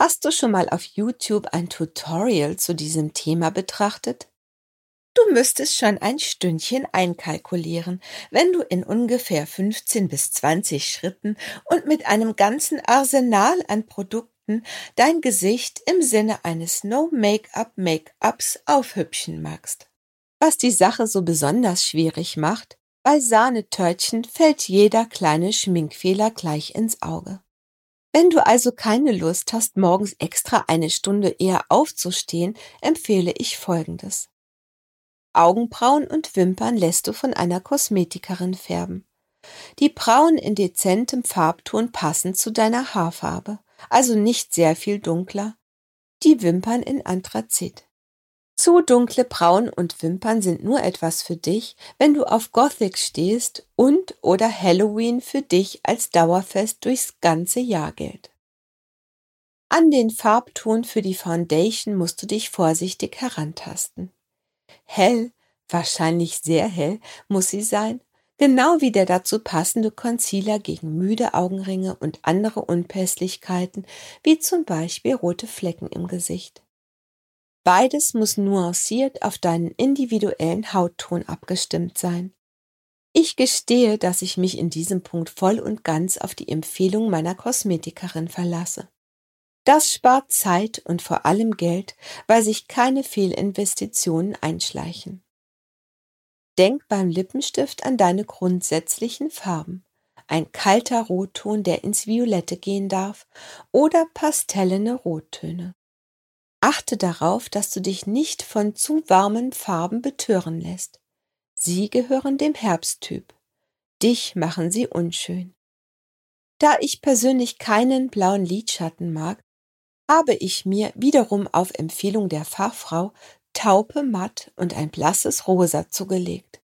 Hast du schon mal auf YouTube ein Tutorial zu diesem Thema betrachtet? Du müsstest schon ein Stündchen einkalkulieren, wenn du in ungefähr 15 bis 20 Schritten und mit einem ganzen Arsenal an Produkten dein Gesicht im Sinne eines No-Make-up-Make-ups aufhübschen magst. Was die Sache so besonders schwierig macht: bei Sahnetörtchen fällt jeder kleine Schminkfehler gleich ins Auge. Wenn du also keine Lust hast, morgens extra eine Stunde eher aufzustehen, empfehle ich Folgendes. Augenbrauen und Wimpern lässt du von einer Kosmetikerin färben. Die Brauen in dezentem Farbton passend zu deiner Haarfarbe, also nicht sehr viel dunkler. Die Wimpern in Anthrazit. Zu dunkle Brauen und Wimpern sind nur etwas für dich, wenn du auf Gothic stehst und oder Halloween für dich als Dauerfest durchs ganze Jahr gilt. An den Farbton für die Foundation musst du dich vorsichtig herantasten. Hell, wahrscheinlich sehr hell, muss sie sein, genau wie der dazu passende Concealer gegen müde Augenringe und andere Unpässlichkeiten, wie zum Beispiel rote Flecken im Gesicht. Beides muss nuanciert auf deinen individuellen Hautton abgestimmt sein. Ich gestehe, dass ich mich in diesem Punkt voll und ganz auf die Empfehlung meiner Kosmetikerin verlasse. Das spart Zeit und vor allem Geld, weil sich keine Fehlinvestitionen einschleichen. Denk beim Lippenstift an deine grundsätzlichen Farben. Ein kalter Rotton, der ins Violette gehen darf, oder pastellene Rottöne. Achte darauf, dass du dich nicht von zu warmen Farben betören lässt. Sie gehören dem Herbsttyp. Dich machen sie unschön. Da ich persönlich keinen blauen Lidschatten mag, habe ich mir wiederum auf Empfehlung der Fachfrau taupe Matt und ein blasses Rosa zugelegt.